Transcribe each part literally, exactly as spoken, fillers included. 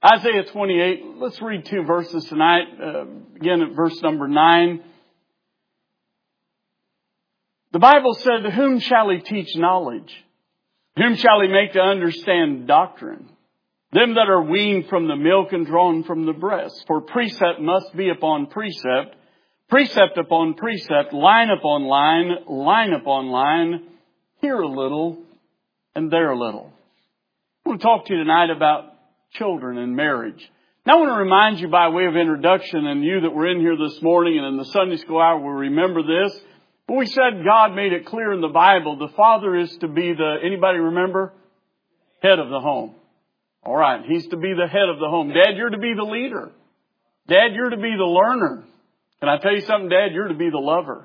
Isaiah twenty-eight, let's read two verses tonight. Uh, again at verse number nine. The Bible said, "To whom shall he teach knowledge? Whom shall he make to understand doctrine? Them that are weaned from the milk and drawn from the breast. For precept must be upon precept, precept upon precept, line upon line, line upon line, here a little and there a little." I want to talk to you tonight about children and marriage. Now I want to remind you by way of introduction, and you that were in here this morning and in the Sunday school hour will remember this. But we said God made it clear in the Bible, the father is to be the, anybody remember? Head of the home. All right, he's to be the head of the home. Dad, you're to be the leader. Dad, you're to be the learner. Can I tell you something, Dad? You're to be the lover.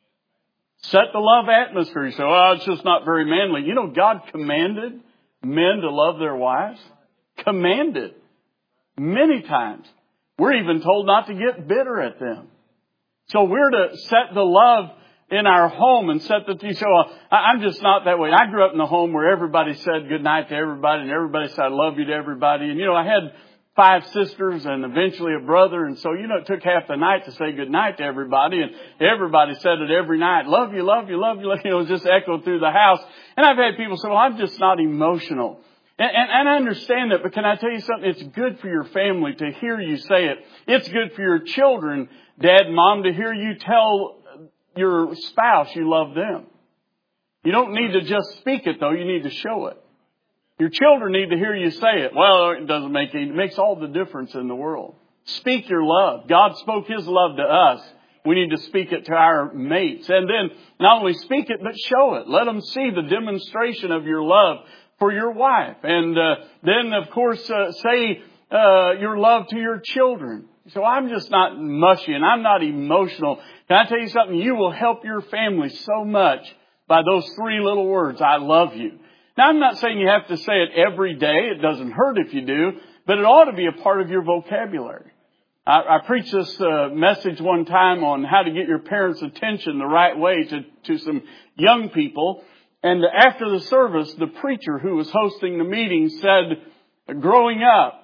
Set the love atmosphere. You say, "Oh, it's just not very manly." You know, God commanded men to love their wives. Commanded. Many times. We're even told not to get bitter at them. So we're to set the love in our home and set the, you say, "Well, I'm just not that way." I grew up in a home where everybody said good night to everybody and everybody said, "I love you" to everybody. And you know, I had five sisters and eventually a brother. And so, you know, it took half the night to say good night to everybody. And everybody said it every night. Love you, love you, love you. You know, it just echoed through the house. And I've had people say, "Well, I'm just not emotional." And, and, and I understand that, but can I tell you something? It's good for your family to hear you say it. It's good for your children, Dad and Mom, to hear you tell your spouse you love them. You don't need to just speak it, though. You need to show it. Your children need to hear you say it. Well, it doesn't make any, it makes all the difference in the world. Speak your love. God spoke His love to us. We need to speak it to our mates. And then not only speak it, but show it. Let them see the demonstration of your love for your wife. And uh, then, of course, uh, say uh, your love to your children. So I'm just not mushy and I'm not emotional. Can I tell you something? You will help your family so much by those three little words, "I love you." Now, I'm not saying you have to say it every day. It doesn't hurt if you do, but it ought to be a part of your vocabulary. I, I preached this uh, message one time on how to get your parents' attention the right way to, to some young people. And after the service, the preacher who was hosting the meeting said, "Growing up,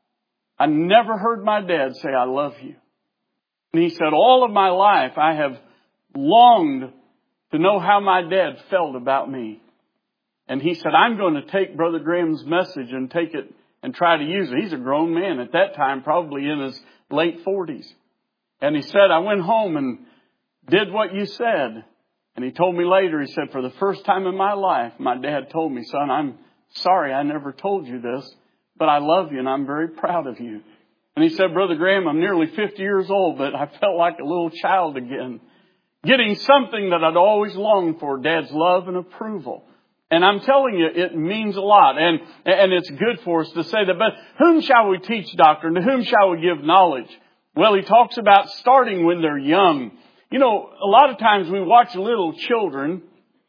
I never heard my dad say, 'I love you.' And he said, all of my life, I have longed to know how my dad felt about me." And he said, "I'm going to take Brother Graham's message and take it and try to use it." He's a grown man at that time, probably in his late forties. And he said, "I went home and did what you said." And he told me later, he said, "For the first time in my life, my dad told me, 'Son, I'm sorry I never told you this, but I love you and I'm very proud of you.'" And he said, "Brother Graham, I'm nearly fifty years old, but I felt like a little child again, getting something that I'd always longed for, Dad's love and approval." And I'm telling you, it means a lot. And, and it's good for us to say that. But whom shall we teach doctrine? To whom shall we give knowledge? Well, he talks about starting when they're young. You know, a lot of times we watch little children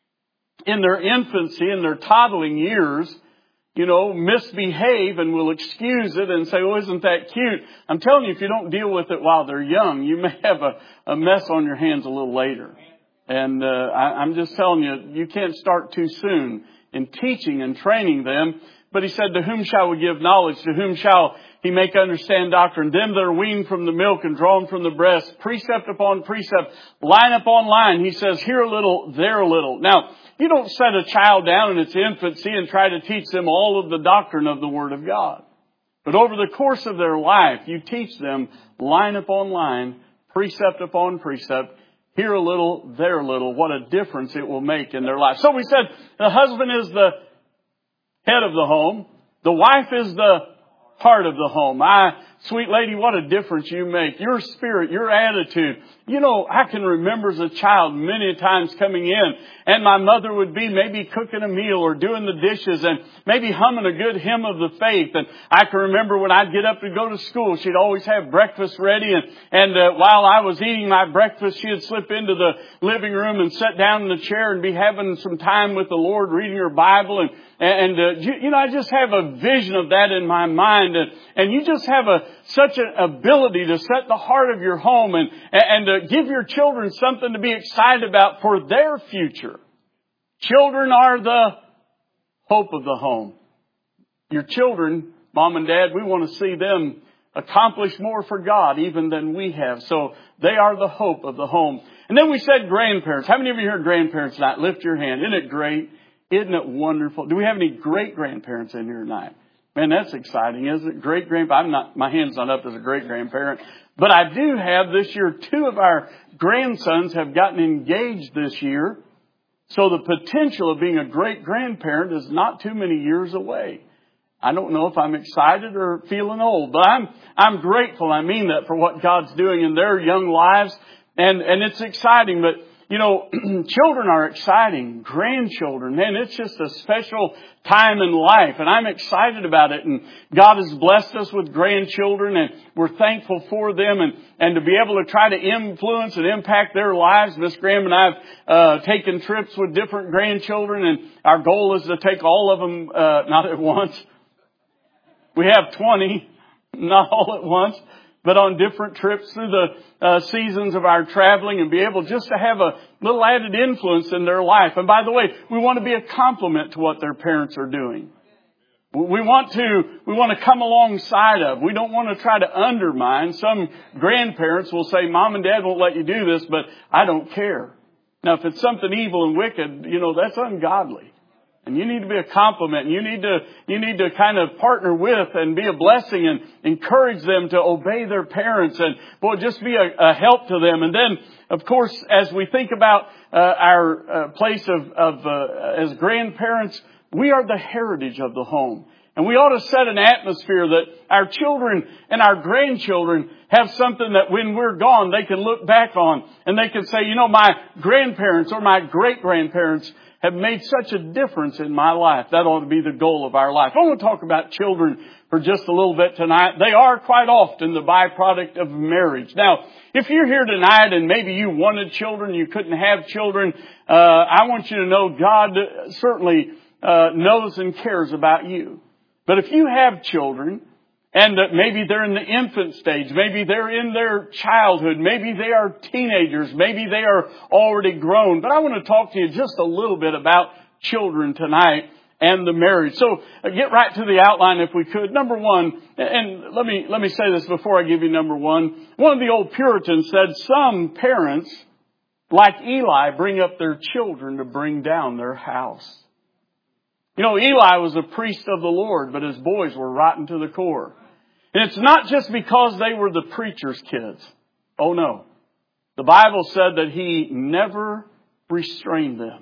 in their infancy, in their toddling years, you know, misbehave and will excuse it and say, "Oh, isn't that cute?" I'm telling you, if you don't deal with it while they're young, you may have a, a mess on your hands a little later. And uh, I, I'm just telling you, you can't start too soon in teaching and training them. But he said, "To whom shall we give knowledge? To whom shall he make understand doctrine? Them that are weaned from the milk and drawn from the breast, precept upon precept, line upon line." He says, here a little, there a little. Now, you don't set a child down in its infancy and try to teach them all of the doctrine of the Word of God. But over the course of their life, you teach them line upon line, precept upon precept, here a little, there a little. What a difference it will make in their life. So we said the husband is the head of the home. The wife is the heart of the home. I, sweet lady, what a difference you make. Your spirit, your attitude. You know, I can remember as a child many times coming in and my mother would be maybe cooking a meal or doing the dishes and maybe humming a good hymn of the faith. And I can remember when I'd get up to go to school, she'd always have breakfast ready. And, and uh, while I was eating my breakfast, she'd slip into the living room and sit down in the chair and be having some time with the Lord, reading her Bible. And, and uh, you, you know, I just have a vision of that in my mind. And, and you just have a such an ability to set the heart of your home and, and to give your children something to be excited about for their future. Children are the hope of the home. Your children Mom and Dad, we want to see them accomplish more for God even than we have. So they are the hope of the home. And then we said grandparents. How many of you heard grandparents tonight? Lift your hand. Isn't it great? Isn't it wonderful? Do we have any great grandparents in here tonight? Man, that's exciting, isn't it? Great grandpa. I'm not, my hand's not up as a great grandparent. But I do have this year, two of our grandsons have gotten engaged this year. So the potential of being a great grandparent is not too many years away. I don't know if I'm excited or feeling old, but I'm, I'm grateful. I mean that for what God's doing in their young lives. And, and it's exciting, but you know, children are exciting. Grandchildren, man, it's just a special time in life. And I'm excited about it. And God has blessed us with grandchildren and we're thankful for them. And, and to be able to try to influence and impact their lives. Miss Graham and I have uh, taken trips with different grandchildren. And our goal is to take all of them, uh, not at once. We have twenty, not all at once, but on different trips through the uh, seasons of our traveling and be able just to have a little added influence in their life. And by the way, we want to be a complement to what their parents are doing. We want to, we want to come alongside of. We don't want to try to undermine. Some grandparents will say, Mom and Dad won't let you do this, but I don't care. Now, if it's something evil and wicked, you know, that's ungodly. And you need to be a compliment. You need to, you need to kind of partner with and be a blessing and encourage them to obey their parents and, boy, just be a, a help to them. And then, of course, as we think about uh, our uh, place of, of uh, as grandparents, we are the heritage of the home. And we ought to set an atmosphere that our children and our grandchildren have something that when we're gone, they can look back on and they can say, you know, my grandparents or my great-grandparents have made such a difference in my life. That ought to be the goal of our life. I want to talk about children for just a little bit tonight. They are quite often the byproduct of marriage. Now, if you're here tonight and maybe you wanted children, you couldn't have children, uh, I want you to know God certainly uh, knows and cares about you. But if you have children, and uh, maybe they're in the infant stage, maybe they're in their childhood, maybe they are teenagers, maybe they are already grown. But I want to talk to you just a little bit about children tonight and the marriage. So uh, get right to the outline if we could. Number one, and let me let me say this before I give you number one. One of the old Puritans said, some parents, like Eli, bring up their children to bring down their house. You know, Eli was a priest of the Lord, but his boys were rotten to the core. And it's not just because they were the preacher's kids. Oh no. The Bible said that he never restrained them.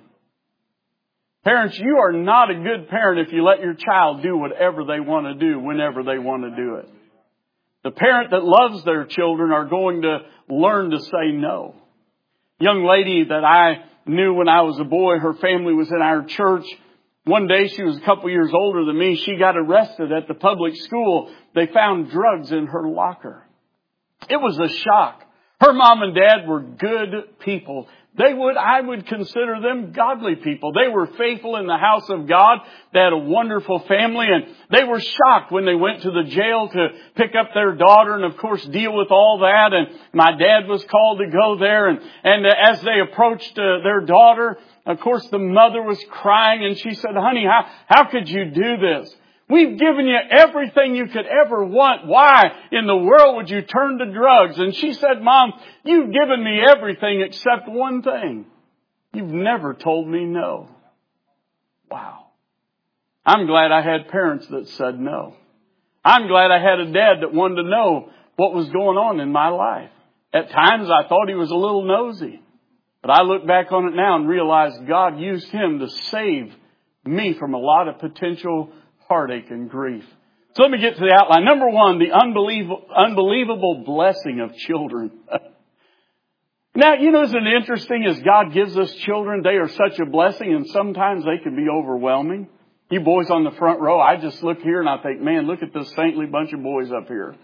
Parents, you are not a good parent if you let your child do whatever they want to do whenever they want to do it. The parent that loves their children are going to learn to say no. Young lady that I knew when I was a boy, her family was in our church. One day, she was a couple years older than me. She got arrested at the public school. They found drugs in her locker. It was a shock. Her mom and dad were good people. They would, I would consider them godly people. They were faithful in the house of God. They had a wonderful family, and they were shocked when they went to the jail to pick up their daughter and, of course, deal with all that. And my dad was called to go there. And, and as they approached uh, their daughter, of course, the mother was crying, and she said, honey, how, how could you do this? We've given you everything you could ever want. Why in the world would you turn to drugs? And she said, Mom, you've given me everything except one thing. You've never told me no. Wow. I'm glad I had parents that said no. I'm glad I had a dad that wanted to know what was going on in my life. At times I thought he was a little nosy. But I look back on it now and realize God used him to save me from a lot of potential heartache and grief. So let me get to the outline. Number one, the unbelievable, unbelievable blessing of children. Now, you know, isn't it interesting as God gives us children, they are such a blessing, and sometimes they can be overwhelming. You boys on the front row, I just look here and I think, man, look at this saintly bunch of boys up here.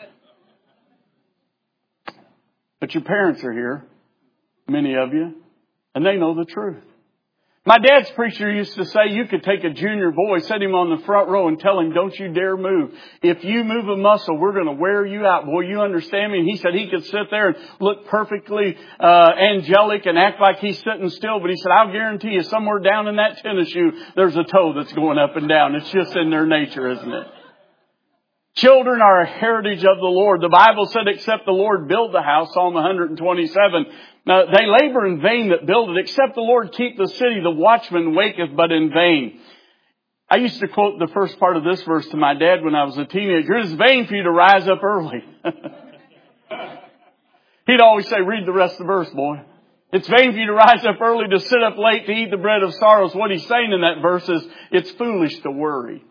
But your parents are here, many of you, and they know the truth. My dad's preacher used to say you could take a junior boy, set him on the front row and tell him, don't you dare move. If you move a muscle, we're going to wear you out. Boy, you understand me? And he said he could sit there and look perfectly uh angelic and act like he's sitting still. But he said, I'll guarantee you somewhere down in that tennis shoe, there's a toe that's going up and down. It's just in their nature, isn't it? Children are a heritage of the Lord. The Bible said, except the Lord build the house, Psalm one twenty-seven. Now, they labor in vain that build it. Except the Lord keep the city, the watchman waketh but in vain. I used to quote the first part of this verse to my dad when I was a teenager. It is vain for you to rise up early. He'd always say, read the rest of the verse, boy. It's vain for you to rise up early, to sit up late, to eat the bread of sorrows. What he's saying in that verse is, it's foolish to worry.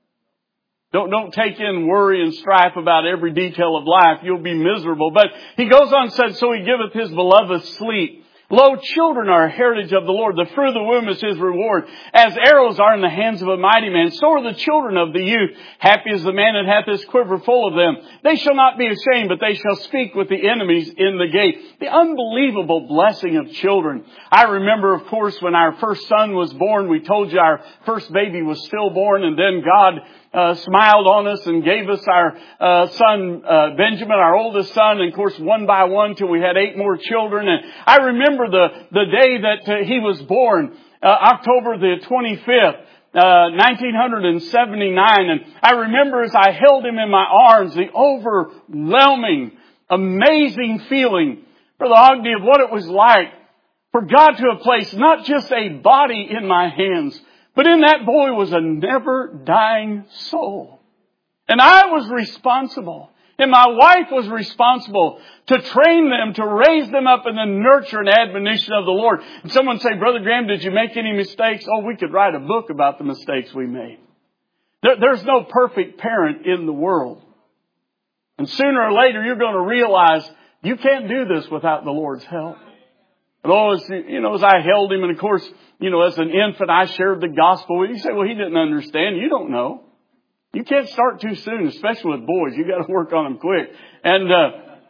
Don't, don't take in worry and strife about every detail of life. You'll be miserable. But he goes on and said, so he giveth his beloved sleep. Lo, children are a heritage of the Lord. The fruit of the womb is his reward. As arrows are in the hands of a mighty man, so are the children of the youth. Happy is the man that hath his quiver full of them. They shall not be ashamed, but they shall speak with the enemies in the gate. The unbelievable blessing of children. I remember, of course, when our first son was born, we told you our first baby was stillborn, and then God Uh, smiled on us and gave us our uh, son uh, Benjamin, our oldest son, and of course one by one till we had eight more children. And I remember the the day that uh, he was born, uh, October the twenty-fifth, uh, nineteen seventy-nine. And I remember as I held him in my arms, the overwhelming, amazing feeling, Brother Ogden, of what it was like for God to have placed not just a body in my hands, but in that boy was a never-dying soul. And I was responsible. And my wife was responsible to train them, to raise them up in the nurture and admonition of the Lord. And someone say, Brother Graham, did you make any mistakes? Oh, we could write a book about the mistakes we made. There, there's no perfect parent in the world. And sooner or later, you're going to realize you can't do this without the Lord's help. But oh, as, you know, as I held him, and of course, you know, as an infant, I shared the gospel with him. You say, well, he didn't understand. You don't know. You can't start too soon, especially with boys. You got to work on them quick. And, uh,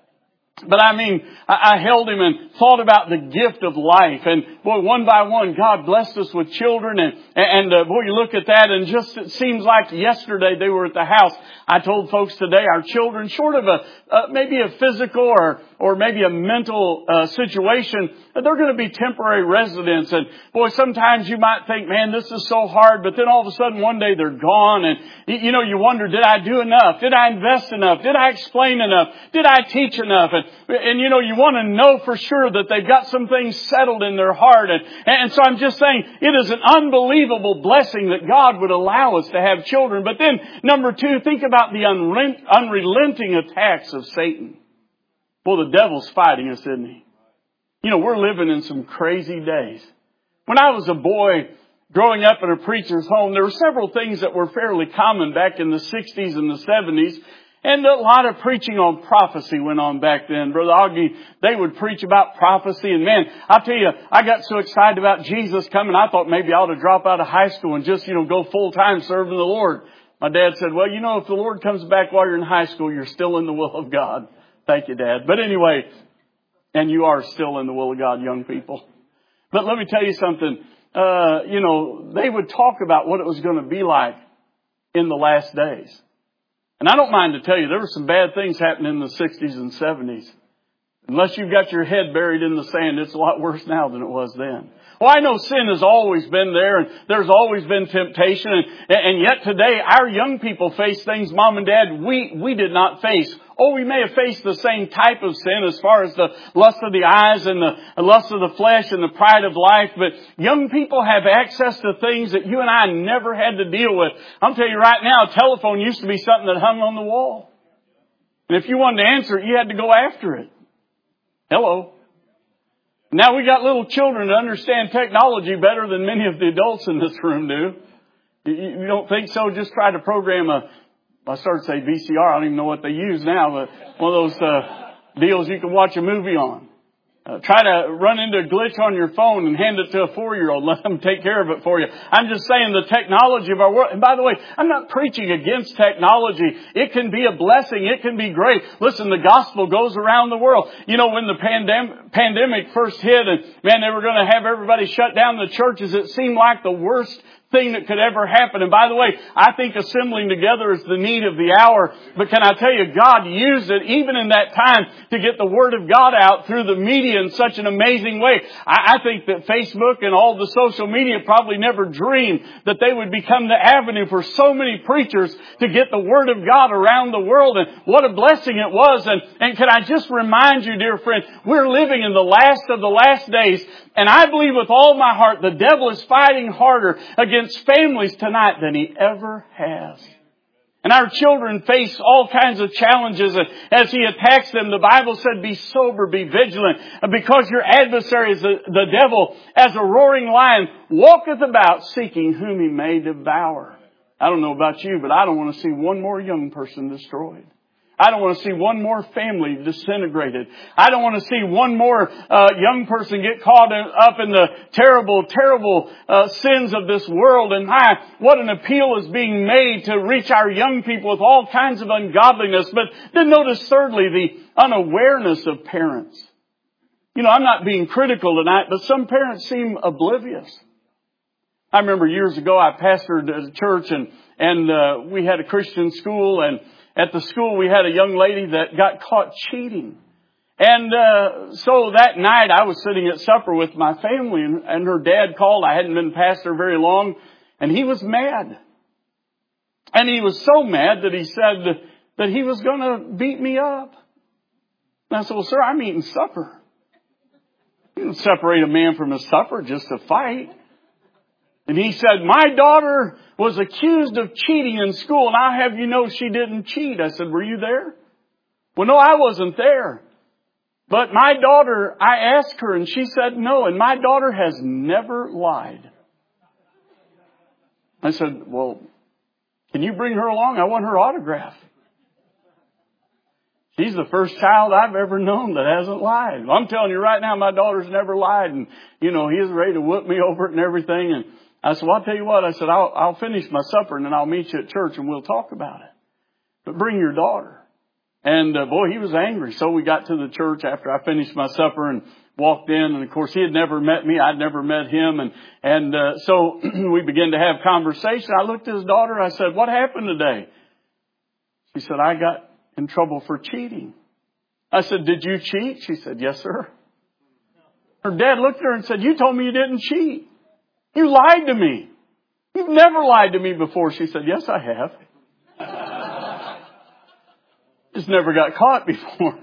but I mean, I, I held him and thought about the gift of life. And boy, one by one, God blessed us with children. And, and uh, boy, you look at that and just it seems like yesterday they were at the house. I told folks today, our children, short of a, uh, maybe a physical or, or maybe a mental uh, situation, they're going to be temporary residents. And boy, sometimes you might think, man, this is so hard. But then all of a sudden one day they're gone. And you know, you wonder, did I do enough? Did I invest enough? Did I explain enough? Did I teach enough? And, and you know, you want to know for sure that they've got some things settled in their heart. And, and so I'm just saying, it is an unbelievable blessing that God would allow us to have children. But then, number two, think about the unrelenting attacks of Satan. Well, the devil's fighting us, isn't he? You know, we're living in some crazy days. When I was a boy growing up in a preacher's home, there were several things that were fairly common back in the sixties and the seventies. And a lot of preaching on prophecy went on back then. Brother Augie, they would preach about prophecy. And man, I'll tell you, I got so excited about Jesus coming, I thought maybe I ought to drop out of high school and just, you know, go full-time serving the Lord. My dad said, well, you know, if the Lord comes back while you're in high school, you're still in the will of God. Thank you, Dad. But anyway, and you are still in the will of God, young people. But let me tell you something. Uh, you know, they would talk about what it was going to be like in the last days. And I don't mind to tell you, there were some bad things happening in the sixties and seventies. Unless you've got your head buried in the sand, it's a lot worse now than it was then. Well, I know sin has always been there, and there's always been temptation. And, and yet today, our young people face things, Mom and Dad, we, we did not face. Oh, we may have faced the same type of sin as far as the lust of the eyes and the lust of the flesh and the pride of life. But young people have access to things that you and I never had to deal with. I'll tell you right now, a telephone used to be something that hung on the wall. And if you wanted to answer it, you had to go after it. Hello. Now we got little children that understand technology better than many of the adults in this room do. You don't think so? Just try to program a, I started to say V C R. I don't even know what they use now, but one of those uh, deals you can watch a movie on. Uh, try to run into a glitch on your phone and hand it to a four-year-old. Let them take care of it for you. I'm just saying the technology of our world. And by the way, I'm not preaching against technology. It can be a blessing. It can be great. Listen, the gospel goes around the world. You know, when the pandem- pandemic first hit and, man, they were going to have everybody shut down the churches, it seemed like the worst thing that could ever happen. And by the way, I think assembling together is the need of the hour. But can I tell you, God used it even in that time to get the Word of God out through the media in such an amazing way. I, I think that Facebook and all the social media probably never dreamed that they would become the avenue for so many preachers to get the Word of God around the world. And what a blessing it was. And, and can I just remind you, dear friend, we're living in the last of the last days. And I believe with all my heart the devil is fighting harder against families tonight than he ever has. And our children face all kinds of challenges. And as he attacks them, the Bible said, be sober, be vigilant. And because your adversary is the, the devil, as a roaring lion, walketh about seeking whom he may devour. I don't know about you, but I don't want to see one more young person destroyed. I don't want to see one more family disintegrated. I don't want to see one more uh, young person get caught in, up in the terrible, terrible uh, sins of this world. And my, what an appeal is being made to reach our young people with all kinds of ungodliness. But then notice thirdly, the unawareness of parents. You know, I'm not being critical tonight, but some parents seem oblivious. I remember years ago I pastored a church and, and uh, we had a Christian school, and at the school, we had a young lady that got caught cheating. And uh so that night, I was sitting at supper with my family, and, and her dad called. I hadn't been pastor very long, and he was mad. And he was so mad that he said that he was going to beat me up. And I said, well, sir, I'm eating supper. You don't separate a man from his supper just to fight. And he said, my daughter was accused of cheating in school, and I'll have you know she didn't cheat. I said, were you there? Well, no, I wasn't there. But my daughter, I asked her, and she said no, and my daughter has never lied. I said, well, can you bring her along? I want her autograph. She's the first child I've ever known that hasn't lied. I'm telling you right now, my daughter's never lied, and, you know, he was ready to whoop me over it and everything, and I said, well, I'll tell you what. I said, I'll, I'll finish my supper and then I'll meet you at church and we'll talk about it. But bring your daughter. And uh, boy, he was angry. So we got to the church after I finished my supper and walked in. And of course, he had never met me. I'd never met him. And, and uh, so we began to have conversation. I looked at his daughter. I said, what happened today? She said, I got in trouble for cheating. I said, did you cheat? She said, yes, sir. Her dad looked at her and said, you told me you didn't cheat. You lied to me. You've never lied to me before. She said, yes, I have. Just never got caught before.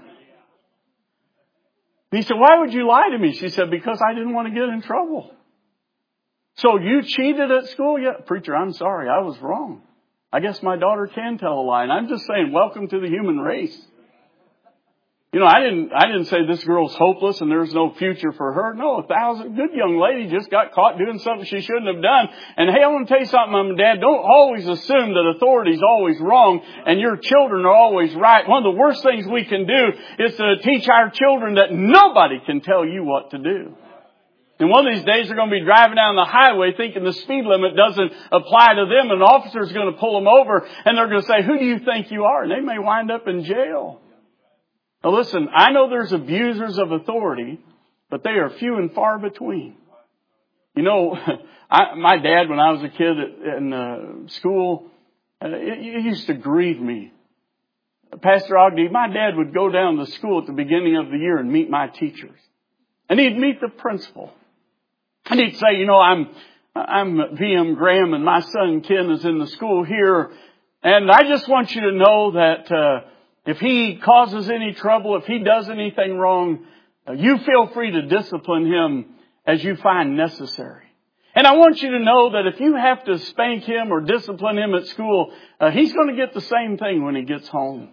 He said, why would you lie to me? She said, because I didn't want to get in trouble. So you cheated at school? Yeah, preacher, I'm sorry. I was wrong. I guess my daughter can tell a lie. And I'm just saying, welcome to the human race. You know, I didn't, I didn't say this girl's hopeless and there's no future for her. No, a thousand, good young lady just got caught doing something she shouldn't have done. And hey, I want to tell you something, Mom and Dad, don't always assume that authority's always wrong and your children are always right. One of the worst things we can do is to teach our children that nobody can tell you what to do. And one of these days they're going to be driving down the highway thinking the speed limit doesn't apply to them, and an officer's going to pull them over and they're going to say, who do you think you are? And they may wind up in jail. Now listen, I know there's abusers of authority, but they are few and far between. You know, I, my dad, when I was a kid at, in uh, school, uh, it, it used to grieve me. Pastor Ogden, my dad would go down to school at the beginning of the year and meet my teachers. And he'd meet the principal. And he'd say, you know, I'm I'm V M Graham and my son Ken is in the school here. And I just want you to know that uh, if he causes any trouble, if he does anything wrong, uh, you feel free to discipline him as you find necessary. And I want you to know that if you have to spank him or discipline him at school, uh, he's going to get the same thing when he gets home.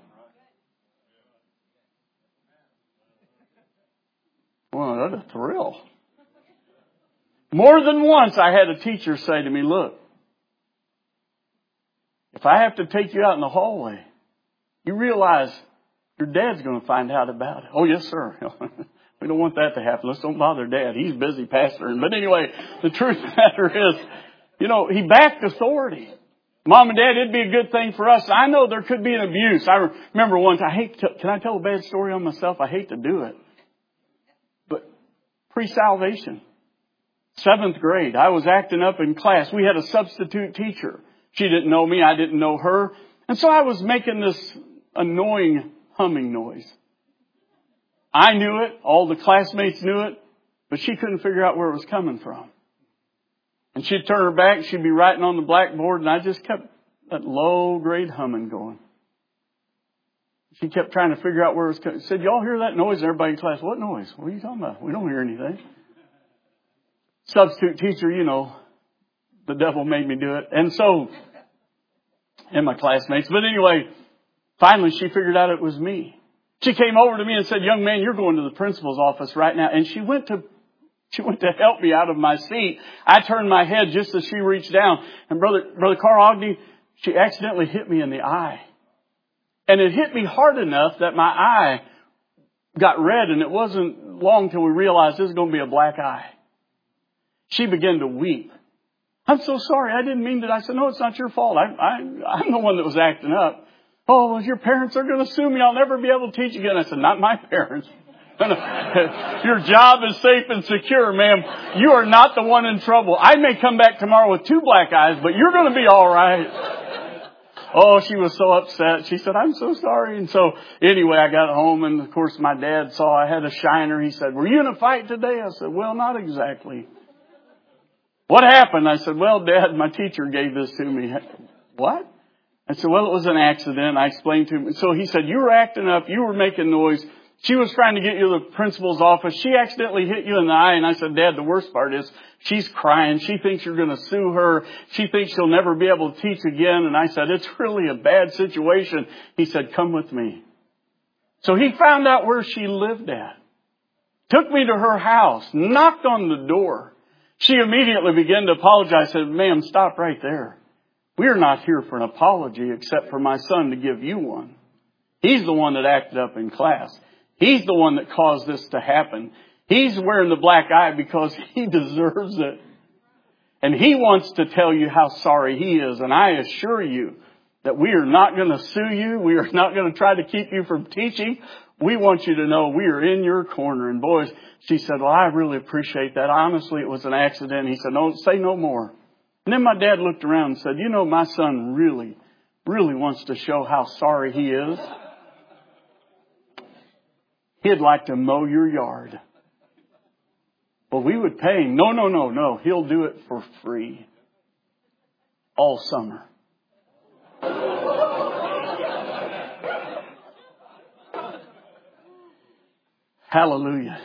Well, what a thrill. More than once I had a teacher say to me, look, if I have to take you out in the hallway, you realize your dad's going to find out about it. Oh, yes, sir. We don't want that to happen. Let's don't bother Dad. He's busy pastoring. But anyway, the truth of the matter is, you know, he backed authority. Mom and Dad, it'd be a good thing for us. I know there could be an abuse. I remember once, I hate to, can I tell a bad story on myself? I hate to do it. But pre-salvation, Seventh grade. I was acting up in class. We had a substitute teacher. She didn't know me. I didn't know her. And so I was making this annoying humming noise. I knew it. All the classmates knew it. But she couldn't figure out where it was coming from. And she'd turn her back. She'd be writing on the blackboard. And I just kept that low grade humming going. She kept trying to figure out where it was coming. She said, y'all hear that noise? And everybody in class, what noise? What are you talking about? We don't hear anything. Substitute teacher, you know, the devil made me do it. And so, and my classmates. But anyway, finally she figured out it was me. She came over to me and said, young man, you're going to the principal's office right now. And she went to, she went to help me out of my seat. I turned my head just as she reached down. And brother, brother Carl Ogden, she accidentally hit me in the eye. And it hit me hard enough that my eye got red, and it wasn't long till we realized this was going to be a black eye. She began to weep. I'm so sorry. I didn't mean that. I said, no, it's not your fault. I, I, I'm the one that was acting up. Oh, well, your parents are going to sue me. I'll never be able to teach again. I said, not my parents. Your job is safe and secure, ma'am. You are not the one in trouble. I may come back tomorrow with two black eyes, but you're going to be all right. Oh, she was so upset. She said, I'm so sorry. And so anyway, I got home, and of course my dad saw I had a shiner. He said, were you in a fight today? I said, well, not exactly. What happened? I said, well, Dad, my teacher gave this to me. What? I said, well, it was an accident. I explained to him. So he said, you were acting up. You were making noise. She was trying to get you to the principal's office. She accidentally hit you in the eye. And I said, Dad, the worst part is she's crying. She thinks you're going to sue her. She thinks she'll never be able to teach again. And I said, it's really a bad situation. He said, come with me. So he found out where she lived at. Took me to her house. Knocked on the door. She immediately began to apologize. I said, ma'am, stop right there. We are not here for an apology except for my son to give you one. He's the one that acted up in class. He's the one that caused this to happen. He's wearing the black eye because he deserves it. And he wants to tell you how sorry he is. And I assure you that we are not going to sue you. We are not going to try to keep you from teaching. We want you to know we are in your corner. And boys, she said, well, I really appreciate that. Honestly, it was an accident. He said, no, say no more. And then my dad looked around and said, you know, my son really, really wants to show how sorry he is. He'd like to mow your yard. Well, we would pay him. No, no, no, no. He'll do it for free. All summer. Hallelujah.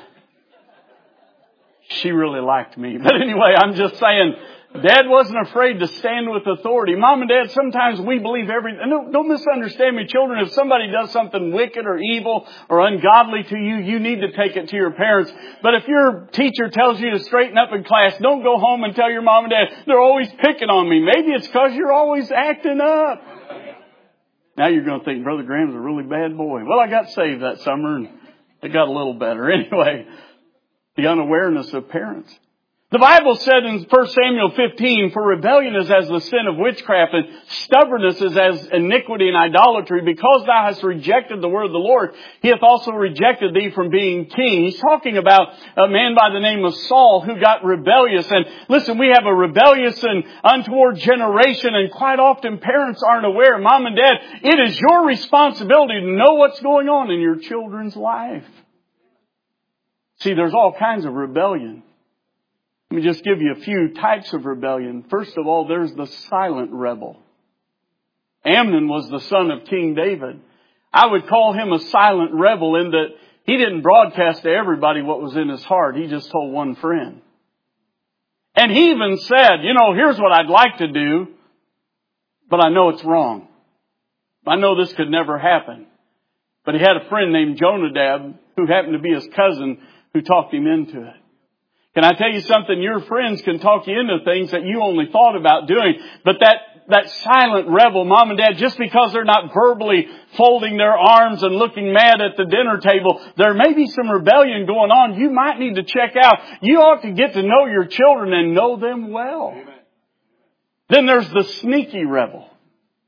She really liked me. But anyway, I'm just saying, Dad wasn't afraid to stand with authority. Mom and Dad, sometimes we believe everything. Don't, don't misunderstand me, children. If somebody does something wicked or evil or ungodly to you, you need to take it to your parents. But if your teacher tells you to straighten up in class, don't go home and tell your mom and dad, they're always picking on me. Maybe it's because you're always acting up. Now you're going to think, Brother Graham's a really bad boy. Well, I got saved that summer and it got a little better. Anyway, the unawareness of parents. The Bible said in First Samuel fifteen, for rebellion is as the sin of witchcraft, and stubbornness is as iniquity and idolatry. Because thou hast rejected the word of the Lord, he hath also rejected thee from being king. He's talking about a man by the name of Saul who got rebellious. And listen, we have a rebellious and untoward generation, and quite often parents aren't aware. Mom and Dad, it is your responsibility to know what's going on in your children's life. See, there's all kinds of rebellion. Let me just give you a few types of rebellion. First of all, there's the silent rebel. Amnon was the son of King David. I would call him a silent rebel in that he didn't broadcast to everybody what was in his heart. He just told one friend. And he even said, you know, here's what I'd like to do, but I know it's wrong. I know this could never happen. But he had a friend named Jonadab who happened to be his cousin who talked him into it. Can I tell you something? Your friends can talk you into things that you only thought about doing. But that, that silent rebel, mom and dad, just because they're not verbally folding their arms and looking mad at the dinner table, there may be some rebellion going on. You might need to check out. You ought to get to know your children and know them well. Amen. Then there's the sneaky rebel.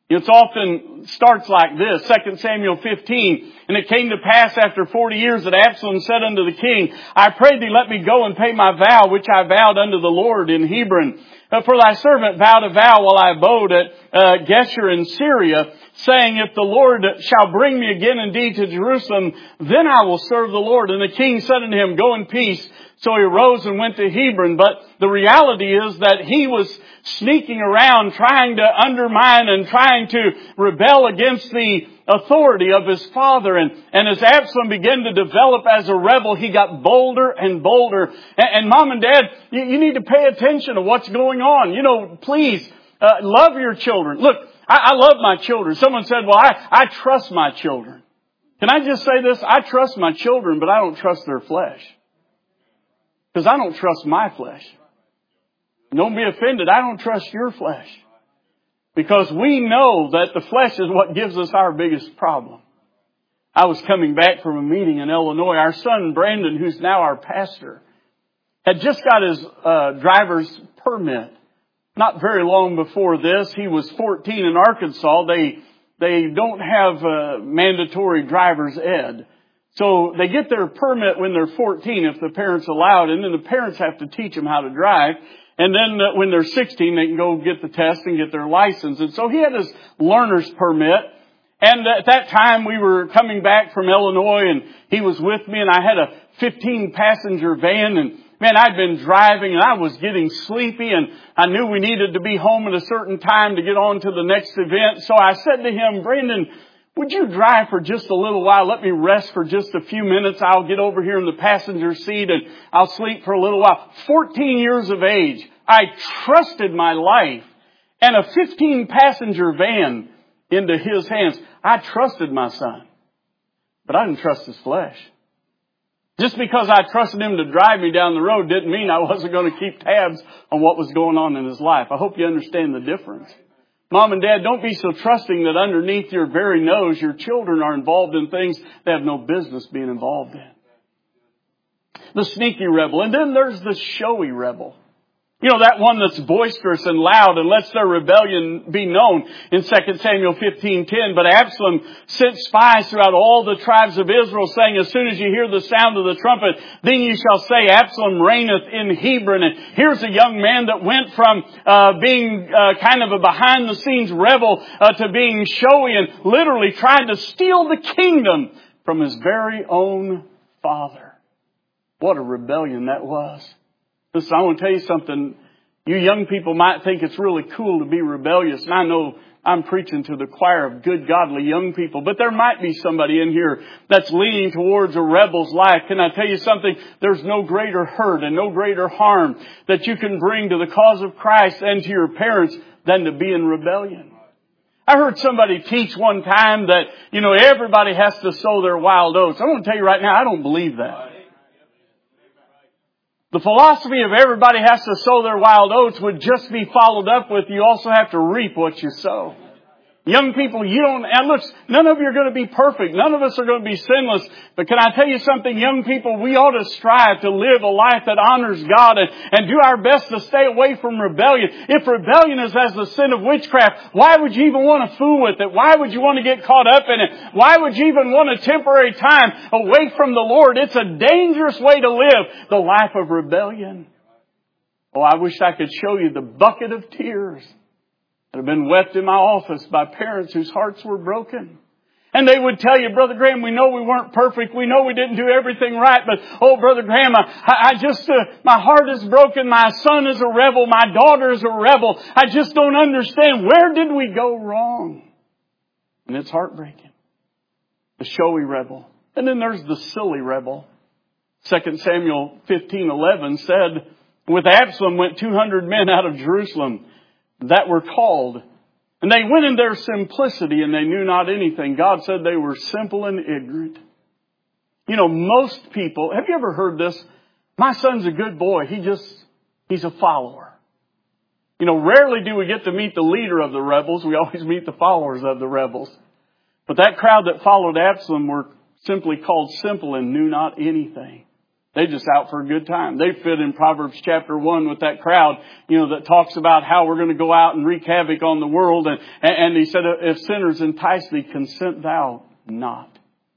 It often starts like this, Second Samuel fifteen. And it came to pass after forty years that Absalom said unto the king, I pray thee, let me go and pay my vow, which I vowed unto the Lord in Hebron. For thy servant vowed a vow while I abode at uh, Geshur in Syria, saying, if the Lord shall bring me again indeed to Jerusalem, then I will serve the Lord. And the king said unto him, go in peace. So he arose and went to Hebron. But the reality is that he was sneaking around trying to undermine and trying to rebel against the authority of his father. And, and as Absalom began to develop as a rebel, he got bolder and bolder. And, and mom and dad, you, you need to pay attention to what's going on. You know, please, uh, love your children. Look, I, I love my children. Someone said, well, I, I trust my children. Can I just say this? I trust my children, but I don't trust their flesh. Because I don't trust my flesh. Don't be offended. I don't trust your flesh. Because we know that the flesh is what gives us our biggest problem. I was coming back from a meeting in Illinois. Our son, Brandon, who's now our pastor, had just got his uh, driver's permit. Not very long before this, he was fourteen in Arkansas. They they don't have uh, mandatory driver's ed. So they get their permit when they're fourteen if the parents allow it. And then the parents have to teach them how to drive. And then uh, when they're sixteen, they can go get the test and get their license. And so he had his learner's permit. And at that time, we were coming back from Illinois, and he was with me, and I had a fifteen passenger van, and man, I'd been driving, and I was getting sleepy, and I knew we needed to be home at a certain time to get on to the next event. So I said to him, Brandon, would you drive for just a little while? Let me rest for just a few minutes. I'll get over here in the passenger seat and I'll sleep for a little while. fourteen years of age. I trusted my life and a fifteen passenger van into his hands. I trusted my son, but I didn't trust his flesh. Just because I trusted him to drive me down the road didn't mean I wasn't going to keep tabs on what was going on in his life. I hope you understand the difference. Mom and Dad, don't be so trusting that underneath your very nose, your children are involved in things they have no business being involved in. The sneaky rebel. And then there's the showy rebel. You know, that one that's boisterous and loud and lets their rebellion be known in Second Samuel fifteen ten. But Absalom sent spies throughout all the tribes of Israel, saying, as soon as you hear the sound of the trumpet, then you shall say, Absalom reigneth in Hebron. And here's a young man that went from uh, being uh, kind of a behind-the-scenes rebel uh, to being showy and literally trying to steal the kingdom from his very own father. What a rebellion that was. Listen, I want to tell you something. You young people might think it's really cool to be rebellious. And I know I'm preaching to the choir of good, godly young people. But there might be somebody in here that's leaning towards a rebel's life. Can I tell you something? There's no greater hurt and no greater harm that you can bring to the cause of Christ and to your parents than to be in rebellion. I heard somebody teach one time that, you know, everybody has to sow their wild oats. I want to tell you right now, I don't believe that. The philosophy of everybody has to sow their wild oats would just be followed up with you also have to reap what you sow. Young people, you don't, and look, none of you are going to be perfect. None of us are going to be sinless. But can I tell you something, young people? We ought to strive to live a life that honors God and, and do our best to stay away from rebellion. If rebellion is as the sin of witchcraft, why would you even want to fool with it? Why would you want to get caught up in it? Why would you even want a temporary time away from the Lord? It's a dangerous way to live the life of rebellion. Oh, I wish I could show you the bucket of tears that have been wept in my office by parents whose hearts were broken. And they would tell you, Brother Graham, we know we weren't perfect. We know we didn't do everything right. But, oh, Brother Graham, I, I just, uh, my heart is broken. My son is a rebel. My daughter is a rebel. I just don't understand. Where did we go wrong? And it's heartbreaking. The showy rebel. And then there's the silly rebel. Second Samuel fifteen eleven said, with Absalom went two hundred men out of Jerusalem that were called. And they went in their simplicity and they knew not anything. God said they were simple and ignorant. You know, most people, have you ever heard this? My son's a good boy. He just, he's a follower. You know, rarely do we get to meet the leader of the rebels. We always meet the followers of the rebels. But that crowd that followed Absalom were simply called simple and knew not anything. They just out for a good time. They fit in Proverbs chapter one with that crowd, you know, that talks about how we're going to go out and wreak havoc on the world. And, and he said, if sinners entice thee, consent thou not.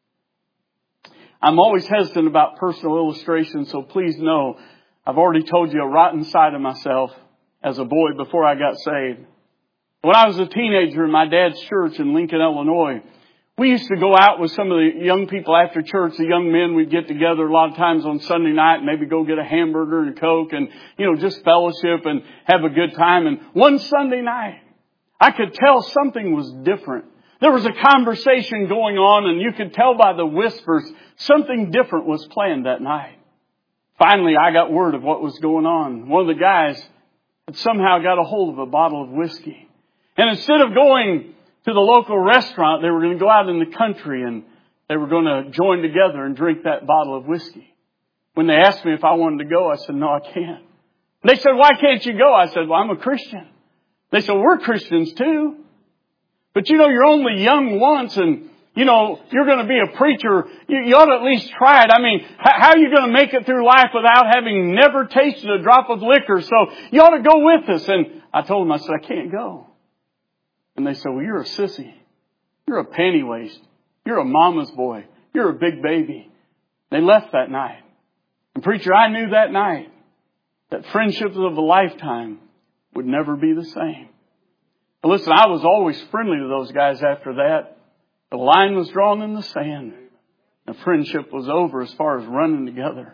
I'm always hesitant about personal illustrations, so please know I've already told you a rotten side of myself as a boy before I got saved. When I was a teenager in my dad's church in Lincoln, Illinois, we used to go out with some of the young people after church, the young men. We'd get together a lot of times on Sunday night and maybe go get a hamburger and a Coke and, you know, just fellowship and have a good time. And one Sunday night, I could tell something was different. There was a conversation going on, and you could tell by the whispers something different was planned that night. Finally, I got word of what was going on. One of the guys had somehow got a hold of a bottle of whiskey. And instead of going to the local restaurant, they were going to go out in the country and they were going to join together and drink that bottle of whiskey. When they asked me if I wanted to go, I said, no, I can't. They said, why can't you go? I said, well, I'm a Christian. They said, we're Christians too. But you know, you're only young once, and you know, you're going to be a preacher. You, you ought to at least try it. I mean, how, how are you going to make it through life without having never tasted a drop of liquor? So you ought to go with us. And I told them, I said, I can't go. And they said, well, you're a sissy. You're a panty waste. You're a mama's boy. You're a big baby. They left that night. And preacher, I knew that night that friendships of a lifetime would never be the same. But listen, I was always friendly to those guys after that. The line was drawn in the sand. The friendship was over as far as running together.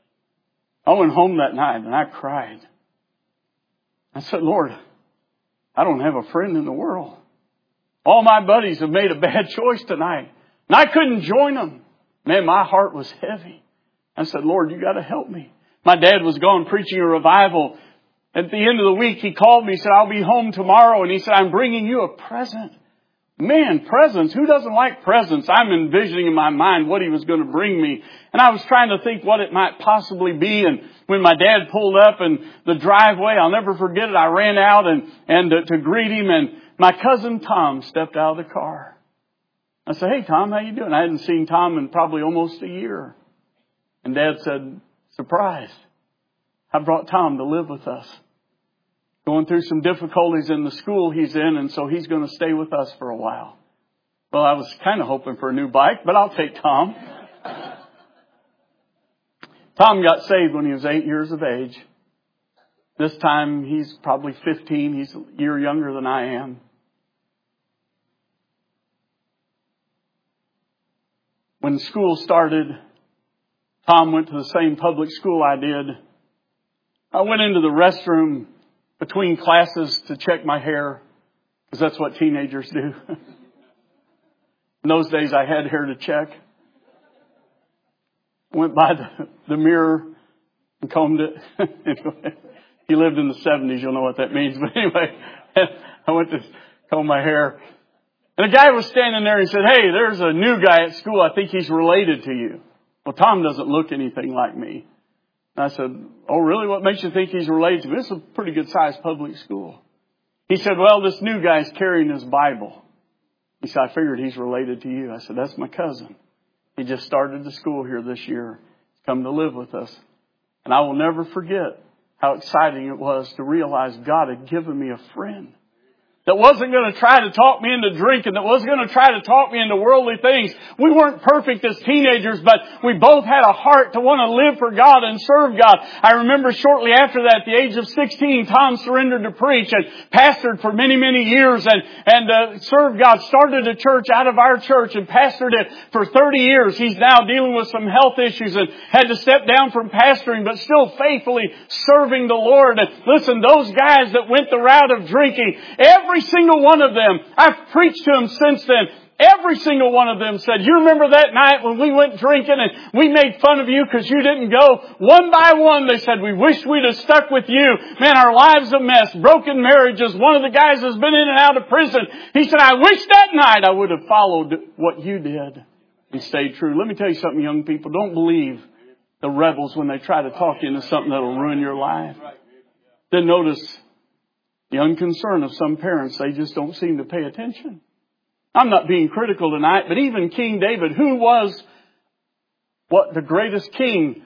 I went home that night and I cried. I said, Lord, I don't have a friend in the world. All my buddies have made a bad choice tonight. And I couldn't join them. Man, my heart was heavy. I said, Lord, you got to help me. My dad was gone preaching a revival. At the end of the week, he called me. He said, I'll be home tomorrow. And he said, I'm bringing you a present. Man, presents. Who doesn't like presents? I'm envisioning in my mind what he was going to bring me. And I was trying to think what it might possibly be. And when my dad pulled up in the driveway, I'll never forget it. I ran out and, and to, to greet him. And my cousin Tom stepped out of the car. I said, hey, Tom, how you doing? I hadn't seen Tom in probably almost a year. And Dad said, surprise. I brought Tom to live with us. Going through some difficulties in the school he's in, and so he's going to stay with us for a while. Well, I was kind of hoping for a new bike, but I'll take Tom. Tom got saved when he was eight years of age. This time he's probably fifteen. He's a year younger than I am. When school started, Tom went to the same public school I did. I went into the restroom between classes to check my hair, because that's what teenagers do. In those days, I had hair to check. Went by the, the mirror and combed it. Anyway, if you lived in the seventies, you'll know what that means. But anyway, I went to comb my hair. And a guy was standing there and he said, hey, there's a new guy at school. I think he's related to you. Well, Tom doesn't look anything like me. And I said, oh, really? What makes you think he's related to me? This is a pretty good-sized public school. He said, well, this new guy's carrying his Bible. He said, I figured he's related to you. I said, that's my cousin. He just started the school here this year. He's come to live with us. And I will never forget how exciting it was to realize God had given me a friend that wasn't going to try to talk me into drinking, that wasn't going to try to talk me into worldly things. We weren't perfect as teenagers, but we both had a heart to want to live for God and serve God. I remember shortly after that, at the age of sixteen, Tom surrendered to preach and pastored for many, many years and, and uh, served God. Started a church out of our church and pastored it for thirty years. He's now dealing with some health issues and had to step down from pastoring, but still faithfully serving the Lord. And listen, those guys that went the route of drinking, every Every single one of them, I've preached to them since then. Every single one of them said, you remember that night when we went drinking and we made fun of you because you didn't go? One by one, they said, we wish we'd have stuck with you. Man, our lives a mess. Broken marriages. One of the guys has been in and out of prison. He said, I wish that night I would have followed what you did and stayed true. Let me tell you something, young people. Don't believe the rebels when they try to talk you into something that'll ruin your life. Then notice the unconcern of some parents. They just don't seem to pay attention. I'm not being critical tonight, but even King David, who was what the greatest king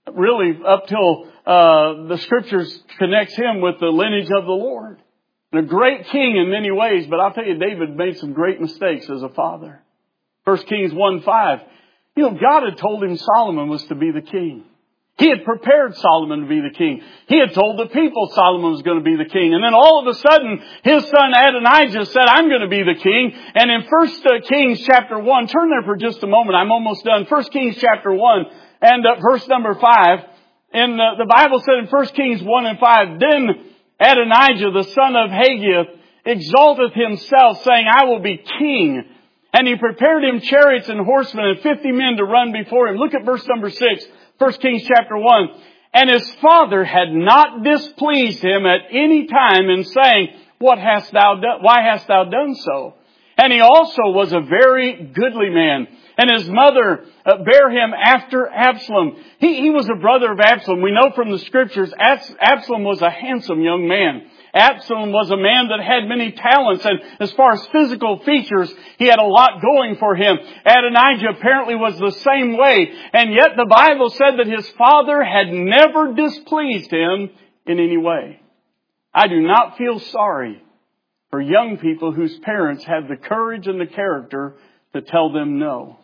really up till uh, the Scriptures connects him with the lineage of the Lord. And a great king in many ways, but I'll tell you, David made some great mistakes as a father. First Kings one five. You know, God had told him Solomon was to be the king. He had prepared Solomon to be the king. He had told the people Solomon was going to be the king. And then all of a sudden, his son Adonijah said, I'm going to be the king. And in First Kings chapter one, turn there for just a moment. I'm almost done. First Kings chapter one and uh, verse number five. And uh, the Bible said in First Kings one and five, Then Adonijah, the son of Haggith, exalteth himself, saying, I will be king. And he prepared him chariots and horsemen and fifty men to run before him. Look at verse number six. First Kings chapter one. And his father had not displeased him at any time in saying, What hast thou done? Why hast thou done so? And he also was a very goodly man. And his mother uh, bare him after Absalom. He, he was a brother of Absalom. We know from the Scriptures, Absalom was a handsome young man. Absalom was a man that had many talents, and as far as physical features, he had a lot going for him. Adonijah apparently was the same way, and yet the Bible said that his father had never displeased him in any way. I do not feel sorry for young people whose parents have the courage and the character to tell them no.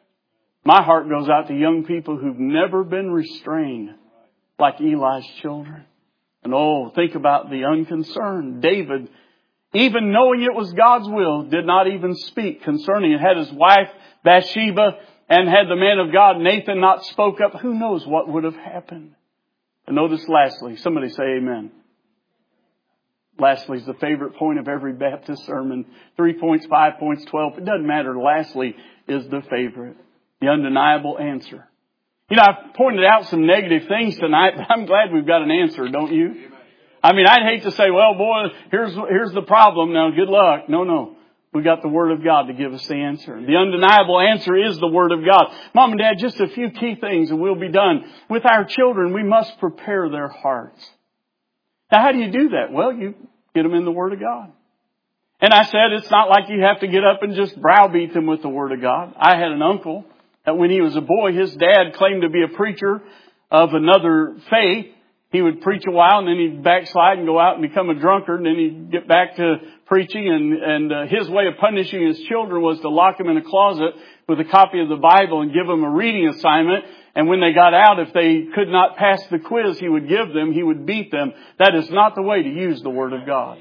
My heart goes out to young people who've never been restrained like Eli's children. And oh, think about the unconcerned. David, even knowing it was God's will, did not even speak concerning it. Had his wife Bathsheba and had the man of God Nathan not spoke up, who knows what would have happened. And notice lastly, somebody say amen. Lastly is the favorite point of every Baptist sermon. Three points, five points, twelve. It doesn't matter. Lastly is the favorite. The undeniable answer. You know, I've pointed out some negative things tonight, but I'm glad we've got an answer, don't you? I mean, I'd hate to say, well, boy, here's here's the problem. Now, good luck. No, no. We got the Word of God to give us the answer. The undeniable answer is the Word of God. Mom and Dad, just a few key things and we'll be done. With our children, we must prepare their hearts. Now, how do you do that? Well, you get them in the Word of God. And I said, it's not like you have to get up and just browbeat them with the Word of God. I had an uncle that when he was a boy, his dad claimed to be a preacher of another faith. He would preach a while and then he'd backslide and go out and become a drunkard. And then he'd get back to preaching. And, and uh, his way of punishing his children was to lock them in a closet with a copy of the Bible and give them a reading assignment. And when they got out, if they could not pass the quiz he would give them, he would beat them. That is not the way to use the Word of God.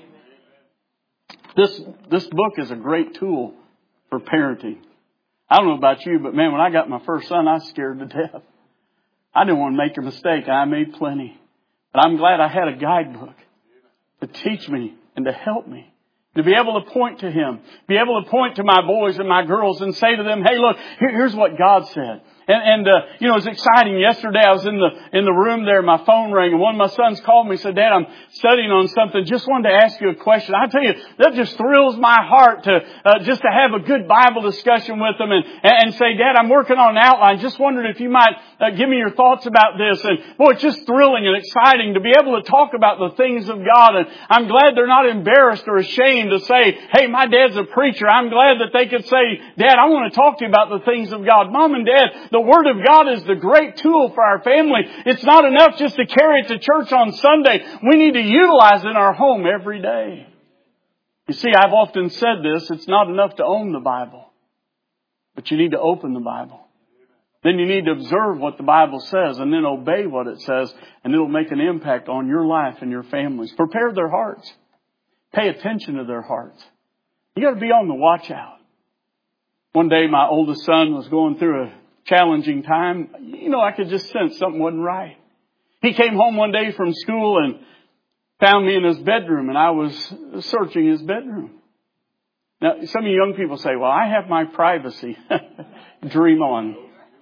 This, this book is a great tool for parenting. I don't know about you, but man, when I got my first son, I was scared to death. I didn't want to make a mistake. I made plenty. But I'm glad I had a guidebook to teach me and to help me. To be able to point to him. Be able to point to my boys and my girls and say to them, hey, look, here, here's what God said. And, and uh, you know, it was exciting. Yesterday I was in the in the room there. My phone rang and one of my sons called me and said, Dad, I'm studying on something. Just wanted to ask you a question. I tell you, that just thrills my heart to uh, just to have a good Bible discussion with them and, and say, Dad, I'm working on an outline. Just wondered if you might uh, give me your thoughts about this. And boy, it's just thrilling and exciting to be able to talk about the things of God. And I'm glad they're not embarrassed or ashamed to say, hey, my dad's a preacher. I'm glad that they could say, Dad, I want to talk to you about the things of God. Mom and Dad, the Word of God is the great tool for our family. It's not enough just to carry it to church on Sunday. We need to utilize it in our home every day. You see, I've often said this. It's not enough to own the Bible, but you need to open the Bible. Then you need to observe what the Bible says and then obey what it says, and it'll make an impact on your life and your families. Prepare their hearts. Pay attention to their hearts. You got to be on the watch out. One day my oldest son was going through a challenging time. You know, I could just sense something wasn't right. He came home one day from school and found me in his bedroom, and I was searching his bedroom. Now, some of you young people say, well, I have my privacy. Dream on.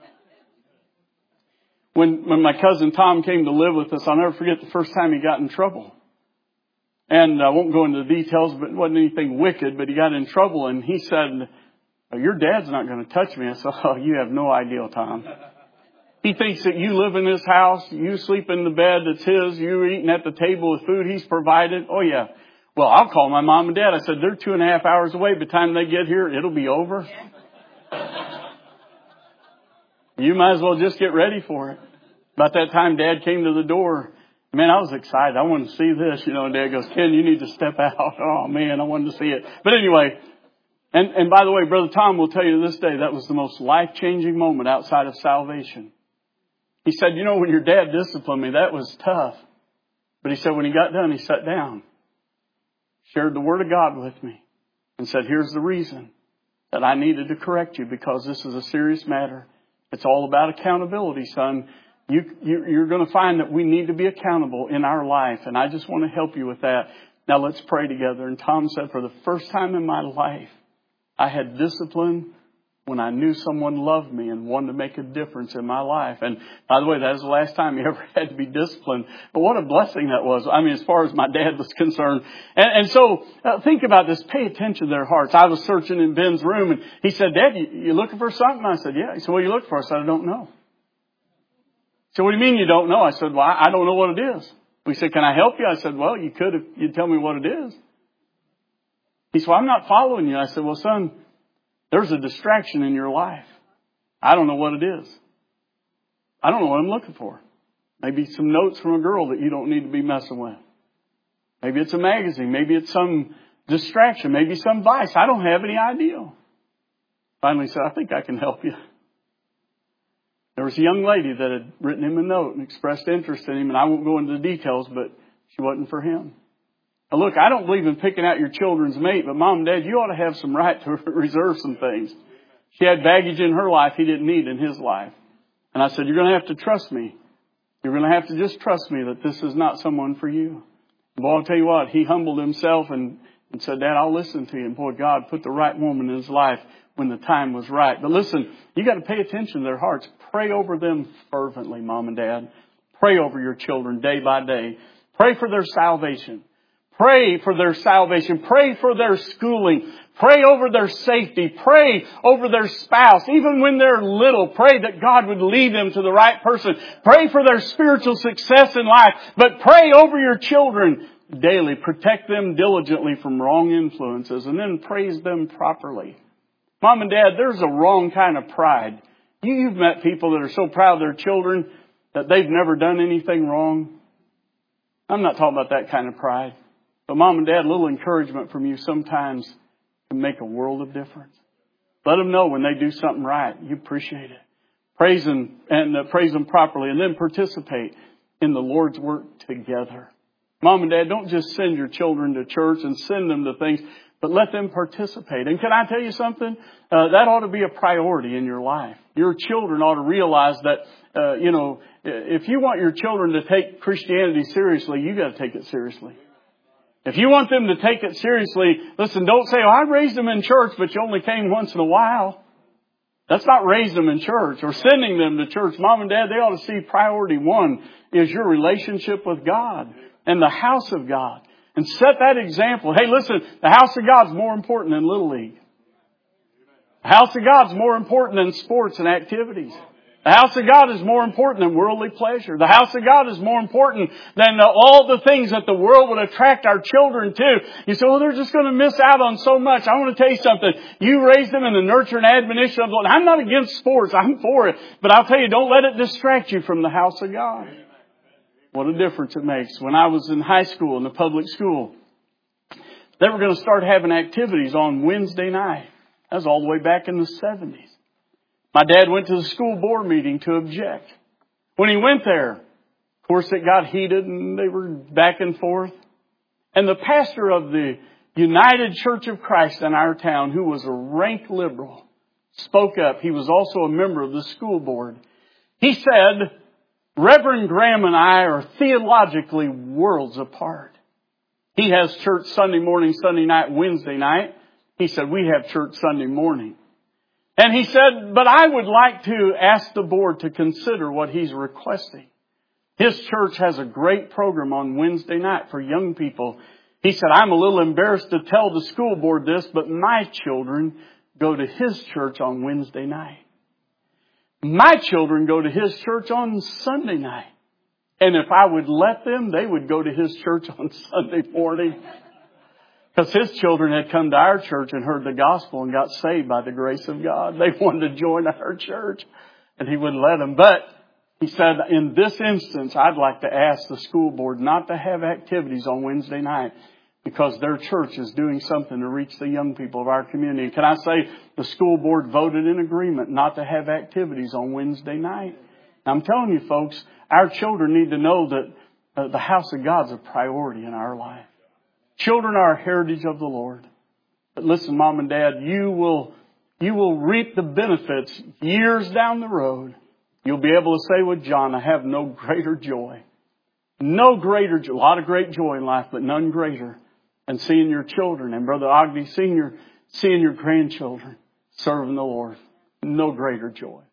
When, when my cousin Tom came to live with us, I'll never forget the first time he got in trouble. And I won't go into the details, but it wasn't anything wicked, but he got in trouble, and he said, your dad's not going to touch me. I said, oh, you have no idea, Tom. He thinks that you live in his house, you sleep in the bed that's his, you're eating at the table with food he's provided. Oh, yeah. Well, I'll call my mom and dad. I said, they're two and a half hours away. By the time they get here, it'll be over. You might as well just get ready for it. About that time, Dad came to the door. Man, I was excited. I wanted to see this, you know, and Dad goes, Ken, you need to step out. Oh, man, I wanted to see it. But anyway, and, and by the way, Brother Tom will tell you this day, that was the most life-changing moment outside of salvation. He said, you know, when your dad disciplined me, that was tough. But he said, when he got done, he sat down, shared the Word of God with me, and said, here's the reason that I needed to correct you, because this is a serious matter. It's all about accountability, son. You, you, you're going to find that we need to be accountable in our life, and I just want to help you with that. Now let's pray together. And Tom said, for the first time in my life, I had discipline when I knew someone loved me and wanted to make a difference in my life. And by the way, that was the last time he ever had to be disciplined. But what a blessing that was. I mean, as far as my dad was concerned. And, and so uh, think about this. Pay attention to their hearts. I was searching in Ben's room and he said, Dad, you, you looking for something? I said, yeah. He said, what are you looking for? I said, I don't know. So what do you mean you don't know? I said, well, I don't know what it is. He said, can I help you? I said, well, you could if you'd tell me what it is. He said, well, I'm not following you. I said, well, son, there's a distraction in your life. I don't know what it is. I don't know what I'm looking for. Maybe some notes from a girl that you don't need to be messing with. Maybe it's a magazine. Maybe it's some distraction. Maybe some vice. I don't have any idea. Finally said, I think I can help you. There was a young lady that had written him a note and expressed interest in him, and I won't go into the details, but she wasn't for him. Now look, I don't believe in picking out your children's mate, but Mom and Dad, you ought to have some right to reserve some things. She had baggage in her life he didn't need in his life. And I said, you're going to have to trust me. You're going to have to just trust me that this is not someone for you. And boy, I'll tell you what, he humbled himself and, and said, Dad, I'll listen to you. And boy, God put the right woman in his life when the time was right. But listen, you got to pay attention to their hearts. Pray over them fervently, Mom and Dad. Pray over your children day by day. Pray for their salvation. Pray for their salvation. Pray for their schooling. Pray over their safety. Pray over their spouse. Even when they're little, pray that God would lead them to the right person. Pray for their spiritual success in life. But pray over your children daily. Protect them diligently from wrong influences. And then praise them properly. Mom and Dad, there's a wrong kind of pride. You, you've met people that are so proud of their children that they've never done anything wrong. I'm not talking about that kind of pride. But Mom and Dad, a little encouragement from you sometimes can make a world of difference. Let them know when they do something right. You appreciate it. Praise them and uh, praise them properly, and then participate in the Lord's work together. Mom and Dad, don't just send your children to church and send them to things, but let them participate. And can I tell you something? Uh, that ought to be a priority in your life. Your children ought to realize that, uh, you know, if you want your children to take Christianity seriously, you got to take it seriously. If you want them to take it seriously, listen, don't say, oh, I raised them in church, but you only came once in a while. That's not raising them in church or sending them to church. Mom and Dad, they ought to see priority one is your relationship with God and the house of God. And set that example. Hey, listen, the house of God's more important than Little League. The house of God's more important than sports and activities. The house of God is more important than worldly pleasure. The house of God is more important than uh, all the things that the world would attract our children to. You say, well, they're just going to miss out on so much. I want to tell you something. You raise them in the nurture and admonition of the Lord. I'm not against sports. I'm for it. But I'll tell you, don't let it distract you from the house of God. What a difference it makes. When I was in high school, in the public school, they were going to start having activities on Wednesday night. That was all the way back in the seventies. My dad went to the school board meeting to object. When he went there, of course, it got heated and they were back and forth. And the pastor of the United Church of Christ in our town, who was a rank liberal, spoke up. He was also a member of the school board. He said, Reverend Graham and I are theologically worlds apart. He has church Sunday morning, Sunday night, Wednesday night. He said, we have church Sunday morning. And he said, but I would like to ask the board to consider what he's requesting. His church has a great program on Wednesday night for young people. He said, I'm a little embarrassed to tell the school board this, but my children go to his church on Wednesday night. My children go to his church on Sunday night. And if I would let them, they would go to his church on Sunday morning. Because his children had come to our church and heard the gospel and got saved by the grace of God. They wanted to join our church, and he wouldn't let them. But He said, in this instance, I'd like to ask the school board not to have activities on Wednesday night because their church is doing something to reach the young people of our community. Can I say the school board voted in agreement not to have activities on Wednesday night? Now, I'm telling you, folks, our children need to know that uh, the house of God's a priority in our life. Children are a heritage of the Lord. But listen, Mom and Dad, you will, you will reap the benefits years down the road. You'll be able to say with John, I have no greater joy. No greater joy. A lot of great joy in life, but none greater than seeing your children. And Brother Ogden, seeing your, seeing your grandchildren serving the Lord. No greater joy.